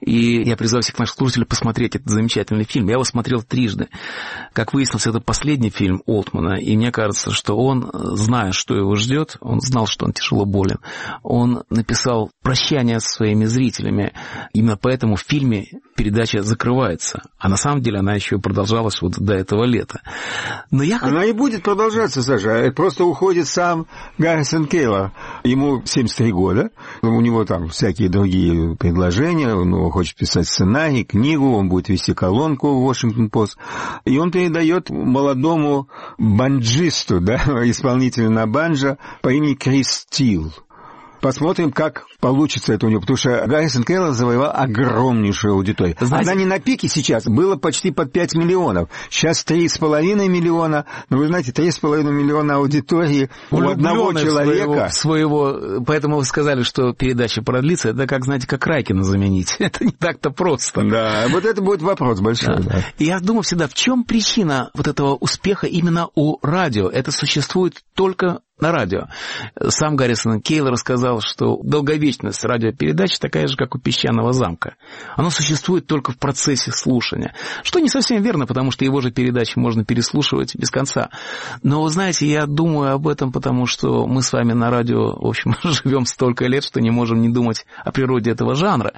И я призываю всех наших слушателей посмотреть этот замечательный фильм. Я его смотрел трижды. Как выяснилось, это последний фильм Олтмана, и мне кажется, что он, зная, что его ждет, он знал, что он тяжело болен, он написал прощание со своими зрителями. Именно поэтому в фильме передача закрывается. А на самом деле она еще продолжалась вот до этого лета. Но она и будет продолжаться, Саша. Просто уходит сам Гаррисон Кейлор. Ему 73 года. У него там всякие другие предложения. Он хочет писать сценарий, книгу. Он будет вести колонку в Вашингтон-Пост. И он передает молодому банджисту, да, исполнителю на банджо по имени Крис Стил. Посмотрим, как получится это у него, потому что Гаррисон Кейлор завоевал огромнейшую аудиторию. Знаете, она не на пике сейчас, было почти под 5 миллионов. Сейчас 3,5 миллиона. Но вы знаете, 3,5 миллиона аудитории у одного человека. Поэтому вы сказали, что передача продлится. Это как, знаете, как Райкина заменить. Это не так-то просто. Да, вот это будет вопрос большой. Да. И я думаю всегда, в чем причина вот этого успеха именно у радио? Это существует только на радио. Сам Гаррисон Кейлор рассказал, что долговечность радиопередач такая же, как у песчаного замка. Оно существует только в процессе слушания. Что не совсем верно, потому что его же передачи можно переслушивать без конца. Но, вы знаете, я думаю об этом, потому что мы с вами на радио, в общем, живем столько лет, что не можем не думать о природе этого жанра.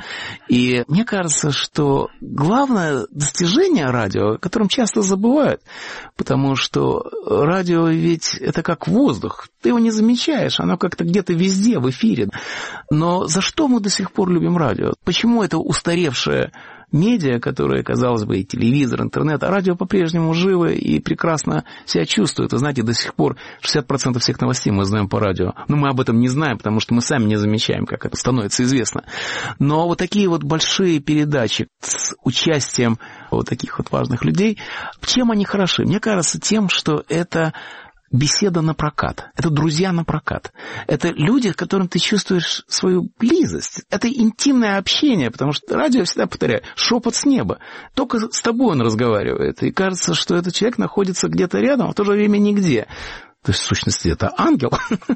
И мне кажется, что главное достижение радио, о котором часто забывают, потому что радио ведь это как воздух. Ты его не замечаешь, оно как-то где-то везде, в эфире. Но за что мы до сих пор любим радио? Почему это устаревшее медиа, которые, казалось бы, и телевизор, интернет, а радио по-прежнему живо и прекрасно себя чувствует? Вы знаете, до сих пор 60% всех новостей мы знаем по радио. Но мы об этом не знаем, потому что мы сами не замечаем, как это становится известно. Но вот такие вот большие передачи с участием вот таких вот важных людей, чем они хороши? Мне кажется, тем, что это беседа на прокат. Это друзья на прокат. Это люди, с которыми ты чувствуешь свою близость. Это интимное общение, потому что радио, всегда повторяю, шепот с неба. Только с тобой он разговаривает. И кажется, что этот человек находится где-то рядом, а в то же время нигде. То есть, в сущности, это ангел.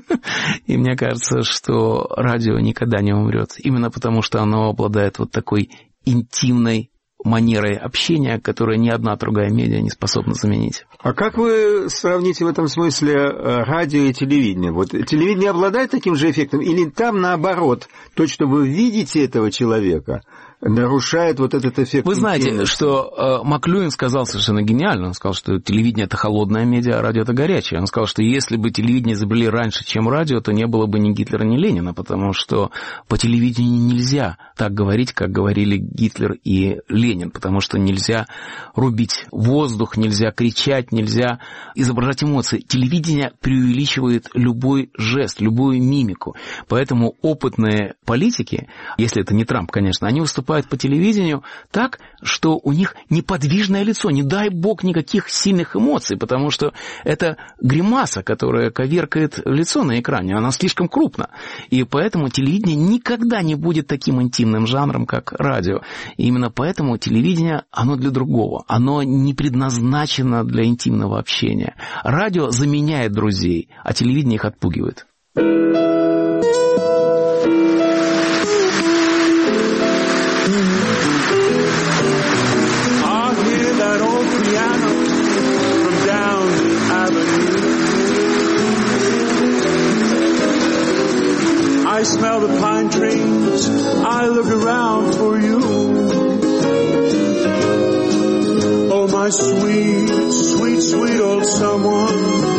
И мне кажется, что радио никогда не умрет. Именно потому, что оно обладает вот такой интимной манерой общения, которую ни одна другая медиа не способна заменить. А как вы сравните в этом смысле радио и телевидение? Вот телевидение обладает таким же эффектом? Или там, наоборот, то, что вы видите этого человека, нарушает вот этот эффект? Вы знаете, что Маклюин сказал совершенно гениально. Он сказал, что телевидение – это холодное медиа, а радио – это горячее. Он сказал, что если бы телевидение изобрели раньше, чем радио, то не было бы ни Гитлера, ни Ленина, потому что по телевидению нельзя так говорить, как говорили Гитлер и Ленин, потому что нельзя рубить воздух, нельзя кричать, нельзя изображать эмоции. Телевидение преувеличивает любой жест, любую мимику. Поэтому опытные политики, если это не Трамп, конечно, они выступают по телевидению так, что у них неподвижное лицо, не дай бог никаких сильных эмоций, потому что это гримаса, которая коверкает лицо на экране, она слишком крупна. И поэтому телевидение никогда не будет таким интимным жанром, как радио. И именно поэтому телевидение, оно для другого. Оно не предназначено для интимного общения. Радио заменяет друзей, а телевидение их отпугивает. I smell the pine trees, I look around for you. Oh, my sweet, sweet, sweet old someone,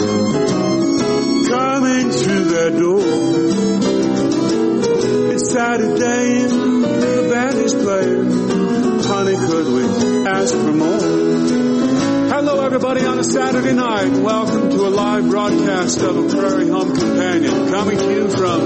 coming through that door. It's Saturday and the band is playing. Honey, could we ask for more? Hello, everybody, on a Saturday night. Welcome to a live broadcast of a Prairie Home Companion, coming to you from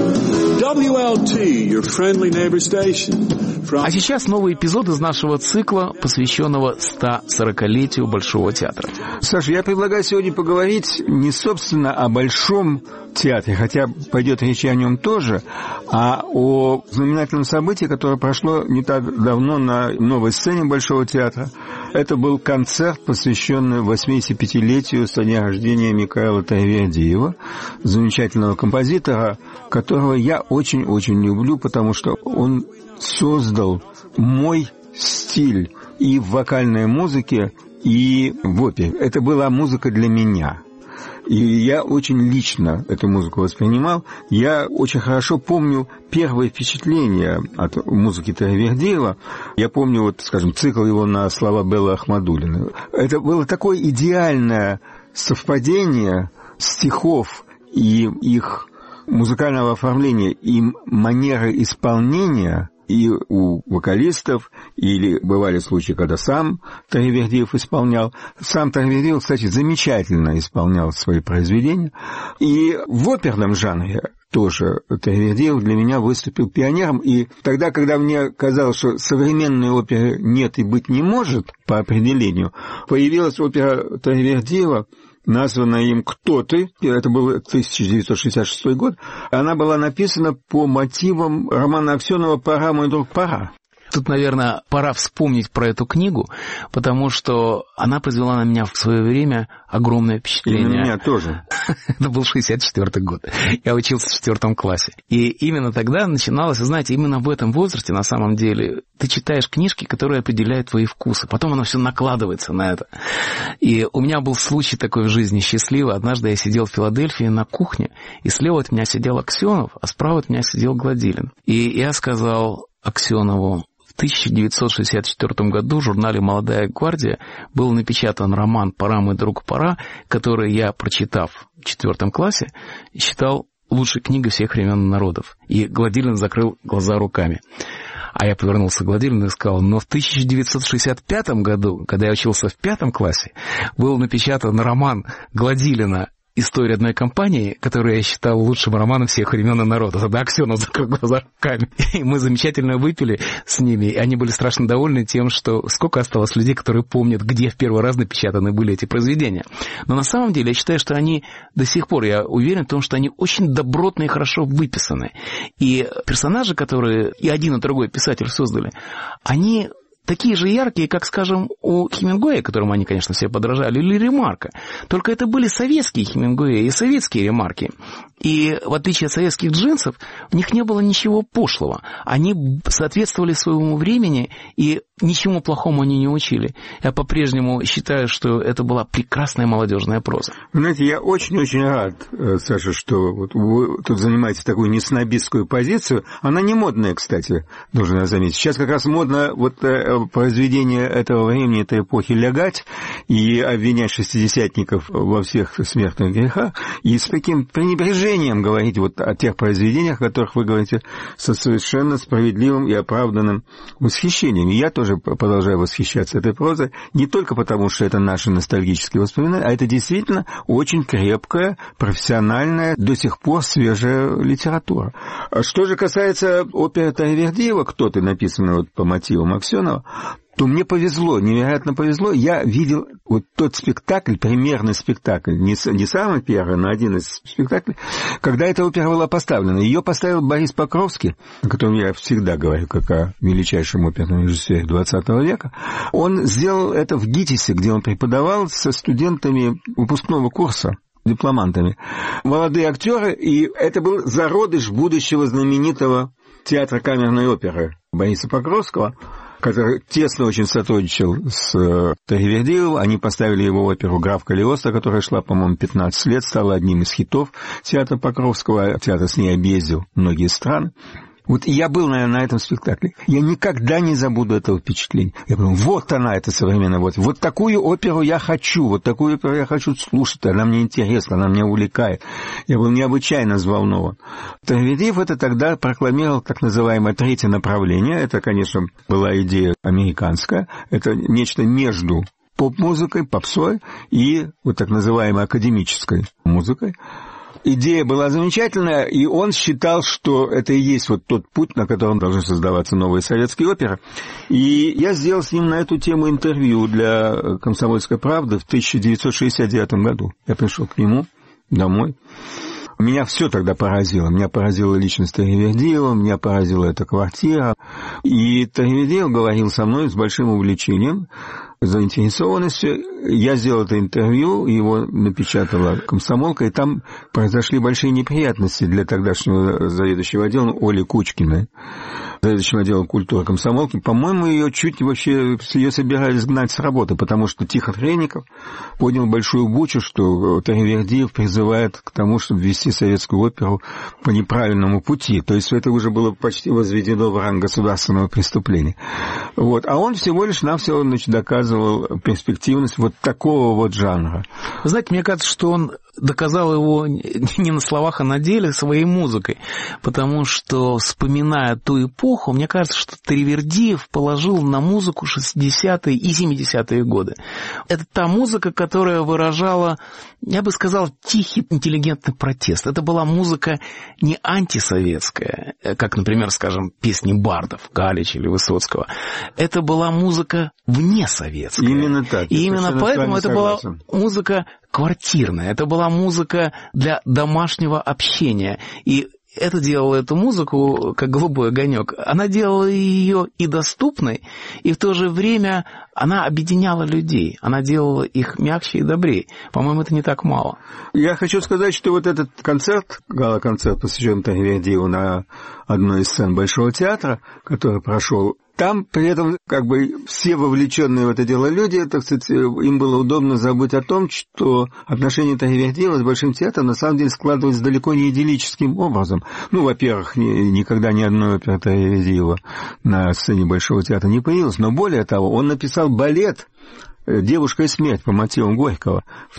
WLT, your friendly neighbor station. А сейчас новый эпизод из нашего цикла, посвященного 140-летию Большого театра. Саша, я предлагаю сегодня поговорить не, собственно, о Большом театре, хотя пойдет речь о нем тоже, а о знаменательном событии, которое прошло не так давно на новой сцене Большого театра. Это был концерт, посвященный 85-летию со дня рождения Микаэла Таривердиева, замечательного композитора, которого я очень-очень люблю, потому что он создал мой стиль и в вокальной музыке, и в опере. Это была музыка для меня. И я очень лично эту музыку воспринимал. Я очень хорошо помню первое впечатление от музыки Таривердиева. Я помню, вот, скажем, цикл его на слова Беллы Ахмадуллиной. Это было такое идеальное совпадение стихов и их музыкального оформления, и манеры исполнения. И у вокалистов, или бывали случаи, когда сам Таривердиев исполнял. Сам Таривердиев, кстати, замечательно исполнял свои произведения. И в оперном жанре тоже Таривердиев для меня выступил пионером. И тогда, когда мне казалось, что современной оперы нет и быть не может по определению, появилась опера Таривердиева, названная им «Кто ты?». Это был 1966 год. Она была написана по мотивам романа Аксенова «Пора, мой друг, пора». Тут, наверное, пора вспомнить про эту книгу, потому что она произвела на меня в свое время огромное впечатление. И на меня тоже. Это был 64-й год. Я учился в 4 классе. И именно тогда начиналось, знаете, именно в этом возрасте, на самом деле, ты читаешь книжки, которые определяют твои вкусы. Потом оно все накладывается на это. И у меня был случай такой в жизни счастливый. Однажды я сидел в Филадельфии на кухне, и слева от меня сидел Аксенов, а справа от меня сидел Гладилин. И я сказал Аксенову: в 1964 году в журнале «Молодая гвардия» был напечатан роман «Пора, мой друг, пора», который я, прочитав в 4 классе, считал лучшей книгой всех времен и народов. И Гладилин закрыл глаза руками. А я повернулся к Гладилину и сказал: но в 1965 году, когда я учился в 5 классе, был напечатан роман Гладилина «История одной компании», которую я считал лучшим романом всех времен и народов. Тогда Аксенов закрыл глаза руками. И мы замечательно выпили с ними, и они были страшно довольны тем, что сколько осталось людей, которые помнят, где в первый раз напечатаны были эти произведения. Но на самом деле я считаю, что они до сих пор, я уверен в том, что они очень добротно и хорошо выписаны. И персонажи, которые и один, и другой писатель создали, они такие же яркие, как, скажем, у Хемингуэя, которому они, конечно, все подражали, или Ремарка. Только это были советские Хемингуэи и советские Ремарки. И в отличие от советских джинсов, в них не было ничего пошлого. Они соответствовали своему времени, и ничему плохому они не учили. Я по-прежнему считаю, что это была прекрасная молодежная проза. Знаете, я очень-очень рад, Саша, что вот вы тут занимаете такую неснобистскую позицию. Она не модная, кстати, должен я заметить. Сейчас как раз модно вот произведение этого времени, этой эпохи лягать и обвинять шестидесятников во всех смертных грехах, и с таким пренебрежением говорить вот о тех произведениях, о которых вы говорите со совершенно справедливым и оправданным восхищением. И я тоже продолжаю восхищаться этой прозой, не только потому, что это наши ностальгические воспоминания, а это действительно очень крепкая, профессиональная, до сих пор свежая литература. Что же касается оперы Таривердиева «Кто ты?», написанной вот по мотивам Аксенова, то мне повезло, невероятно повезло. Я видел вот тот спектакль, примерный спектакль, не самый первый, но один из спектаклей, когда эта опера была поставлена. Ее поставил Борис Покровский, о котором я всегда говорю, как о величайшем оперном режиссере XX века. Он сделал это в ГИТИСе, где он преподавал со студентами выпускного курса, дипломантами. Молодые актеры, и это был зародыш будущего знаменитого театра камерной оперы Бориса Покровского, который тесно очень сотрудничал с Таривердиевым. Они поставили его оперу «Граф Калиостро», которая шла, по-моему, 15 лет, стала одним из хитов театра Покровского. Театр с ней объездил многие страны. Вот я был, наверное, на этом спектакле. Я никогда не забуду этого впечатления. Я подумал, вот она, эта современная вот. Вот такую оперу я хочу, вот такую оперу я хочу слушать. Она мне интересна, она меня увлекает. Я был необычайно взволнован. Таривердиев это тогда прокламировал так называемое третье направление. Это, конечно, была идея американская. Это нечто между поп-музыкой, попсой и вот так называемой академической музыкой. Идея была замечательная, и он считал, что это и есть вот тот путь, на котором должны создаваться новые советские оперы. И я сделал с ним на эту тему интервью для «Комсомольской правды» в 1969 году. Я пришел к нему домой. Меня все тогда поразило. Меня поразила личность Таривердиева, меня поразила эта квартира. И Таривердиев говорил со мной с большим увлечением, заинтересованностью. Я сделал это интервью, его напечатала «Комсомолка», и там произошли большие неприятности для тогдашнего заведующего отделом Оли Кучкиной, заведующего отделом культуры «Комсомолки». По-моему, ее чуть вообще ее собирались гнать с работы, потому что Тихон Хренников поднял большую бучу, что Таривердиев призывает к тому, чтобы ввести советскую оперу по неправильному пути. То есть это уже было почти возведено в ранг государственного преступления. Вот. А он всего лишь навсего доказывал перспективность вот такого вот жанра. Вы знаете, мне кажется, что он доказал его не на словах, а на деле своей музыкой, потому что, вспоминая ту эпоху, мне кажется, что Таривердиев положил на музыку 60-е и 70-е годы. Это та музыка, которая выражала, я бы сказал, тихий интеллигентный протест. Это была музыка не антисоветская, как, например, скажем, песни бардов, Галича или Высоцкого. Это была музыка внесоветская. Именно так. И именно поэтому это была музыка квартирная, это была музыка для домашнего общения. И это делало эту музыку, как голубой огонек. Она делала ее и доступной, и в то же время она объединяла людей. Она делала их мягче и добрее. По-моему, это не так мало. Я хочу сказать, что вот этот концерт, гала-концерт, посвященный Таривердиеву на одной из сцен Большого театра, который прошел, там при этом как бы все вовлеченные в это дело люди, так сказать, им было удобно забыть о том, что отношения Таривердиева с Большим театром на самом деле складывались далеко не идиллическим образом. Ну, во-первых, никогда ни одной оперы Таривердиева на сцене Большого театра не появилось, но более того, он написал балет «Девушка и смерть» по мотивам Горького в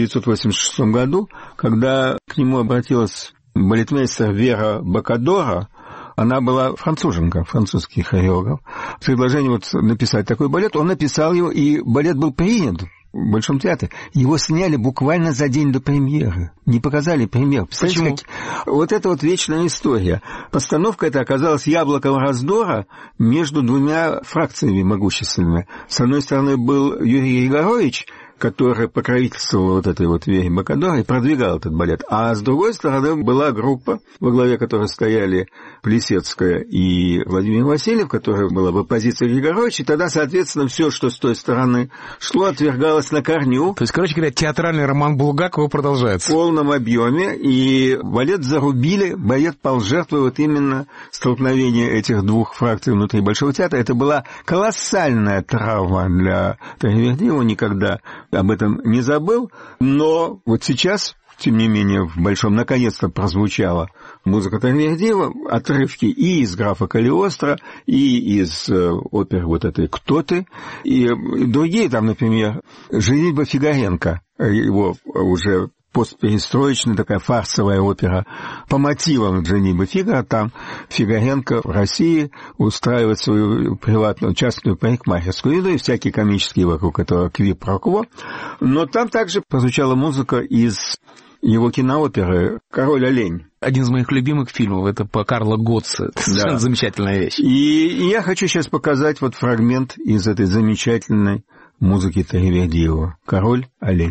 1986 году, когда к нему обратилась балетмейстер Вера Бакадора. Она была француженка, французский хореограф. Предложение вот написать такой балет, он написал его, и балет был принят в Большом театре. Его сняли буквально за день до премьеры. Не показали премьер. Почему? Вот это вот вечная история. Постановка эта оказалась яблоком раздора между двумя фракциями могущественными. С одной стороны был Юрий Егорович, которая покровительствовала вот этой вот Вере Бакадор и продвигала этот балет. А с другой стороны была группа, во главе которой стояли Плисецкая и Владимир Васильев, которая была в оппозиции Григоровича, и тогда, соответственно, все, что с той стороны шло, отвергалось на корню. То есть, короче говоря, театральный роман Булгакова продолжается. В полном объеме, и балет зарубили, балет пал жертвой вот именно столкновения этих двух фракций внутри Большого театра. Это была колоссальная травма для Таривердиева, никогда об этом не забыл, но вот сейчас, тем не менее, в Большом наконец-то прозвучала музыка Таривердиева, отрывки и из «Графа Калиостро», и из оперы вот этой «Кто ты?», и другие, там, например, «Женитьба Фигаренко», его уже постперестроечная такая фарсовая опера по мотивам «Женитьбы Фигаро». Там Фигаренко в России устраивает свою приватную частную парикмахерскую, ну и всякие комические вокруг этого квипрокво. Но там также прозвучала музыка из его кинооперы «Король-олень». Один из моих любимых фильмов, это по Карло Готце. Совершенно замечательная вещь. И я хочу сейчас показать вот фрагмент из этой замечательной музыки Таривердиева «Король-олень».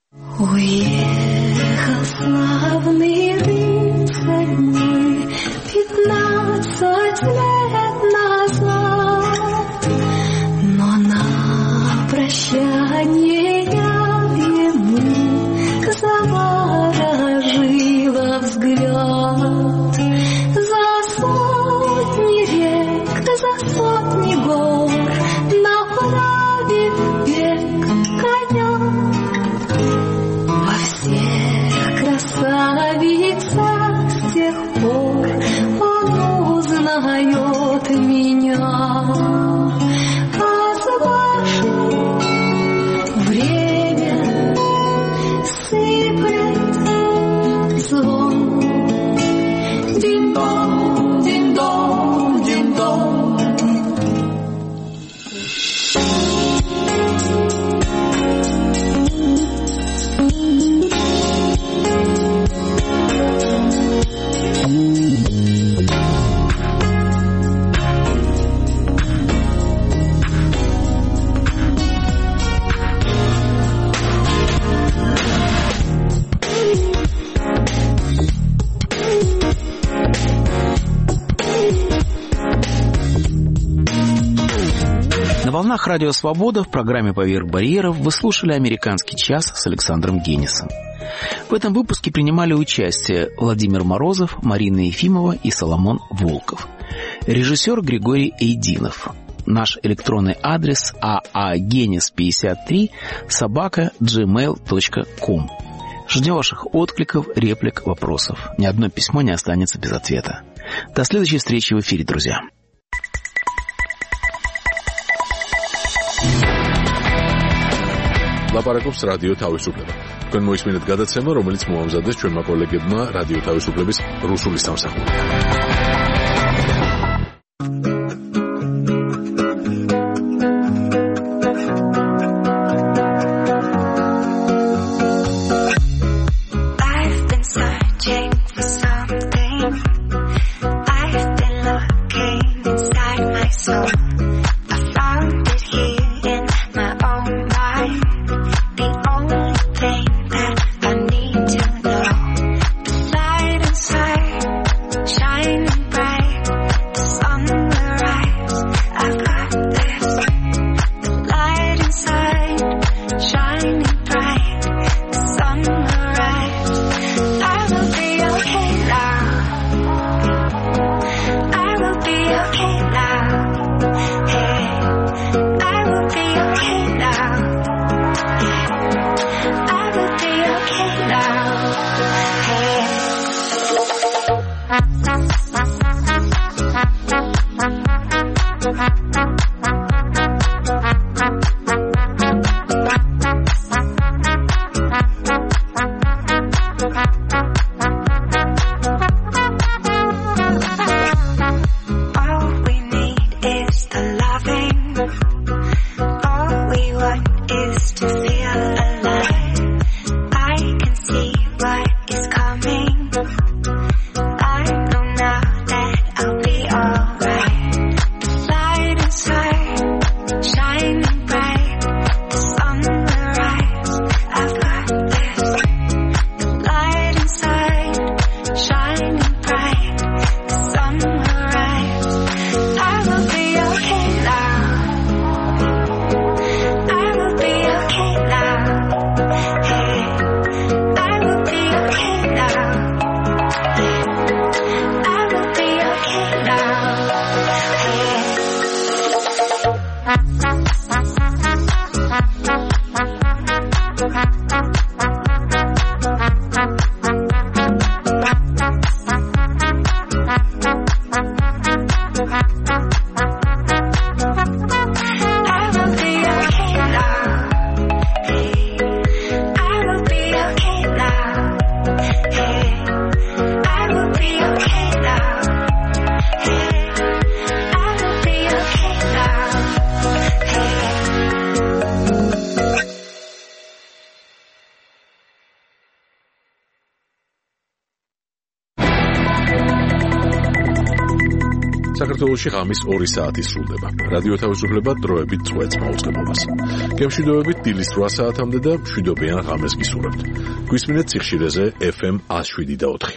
Уехал славный рыцарь мой 15 лет назад, но на прощание я ему заворожила взгляд. За сотни рек, за сотни гор направив век коня. Во всех красавицах с тех пор он узнает меня. А с башни время сыплет звон. Динь-дон, динь-дон, динь-дон. На волнах Радио Свобода в программе «Поверх барьеров» вы слушали «Американский час» с Александром Генисом. В этом выпуске принимали участие Владимир Морозов, Марина Ефимова и Соломон Волков. Режиссер Григорий Эйдинов. Наш электронный адрес aagenis53@gmail.com. Ждем ваших откликов, реплик, вопросов. Ни одно письмо не останется без ответа. До следующей встречи в эфире, друзья. ლაპარაკობს რადიო თავისუფლება. თქვენ მოისმინეთ გადაცემა, რომელიც მოამზადეს ჩვენმა კოლეგებმა რადიო თავისუფლების რუსული სამსახური. Shine საქართველოში ღამის 2 საათი სრულდება. რადიო თავისუფლება დროებით წვეთს მაუწყებლობას. გემშვიდობებით დილის 8 საათამდე და მშვიდობიან ღამეს გისურვებთ. გვისმინეთ სიხშირეზე FM 107.4.